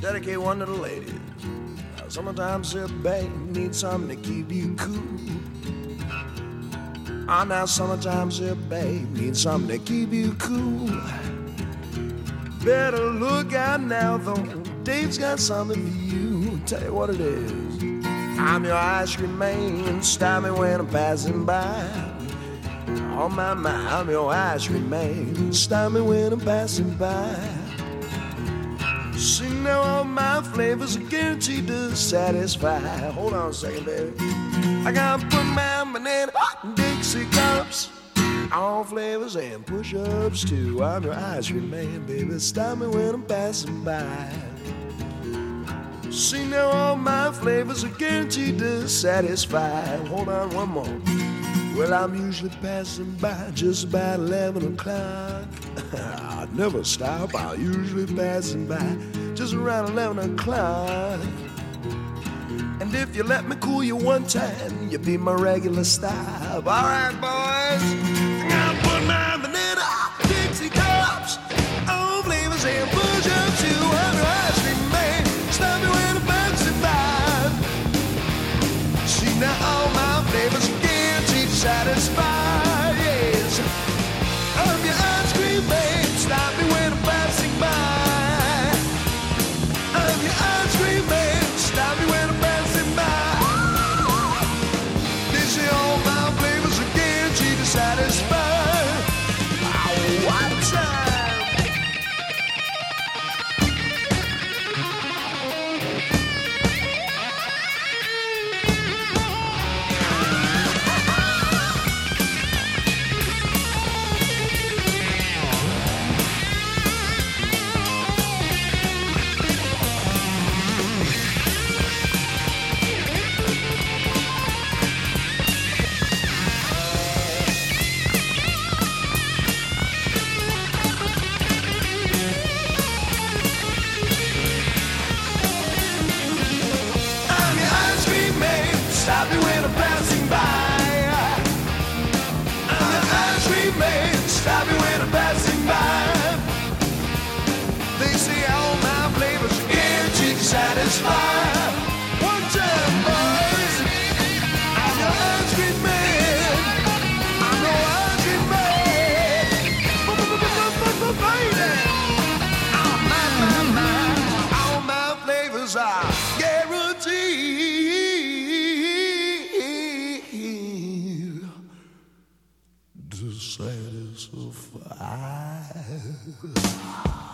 dedicate one to the ladies. Summertime sip, babe, need something to keep you cool. Now summertime sip, babe, need something to keep you cool. Better look out now, though, Dave's got something for you. Tell you what it is. I'm your ice cream man, stop me when I'm passing by. Oh my, I'm your ice cream man, stop me when I'm passing by. See now all my flavors are guaranteed to satisfy. Hold on a second, baby. I gotta put my banana Dixie cups, all flavors and push-ups too. I'm your ice cream man, baby. Stop me when I'm passing by. See now all my flavors are guaranteed to satisfy. Hold on one more. Well, I'm usually passing by just about 11 o'clock. I never stop, I'm usually passing by just around 11 o'clock. And if you let me cool you one time, you'll be my regular stop. All right, boys, I'm putting my vanilla Dixie cups, all flavors and push-ups too. I'm your ice cream man, stop me when I'm passing by. See now all my flavors are guaranteed to satisfy. Yes, I'm your ice cream man, stop me when I'm passing by. I'm your ice cream man, stop me when I'm passing by. They say all my flavors are guaranteed to satisfy. One time. Stop me when I'm passing by. I'm the ice cream man. Stop me when I'm passing by. They say all my flavors are guaranteed to satisfy. One time, boys, I'm your ice cream man. I'm your ice cream man. All my flavors are guaranteed to satisfy.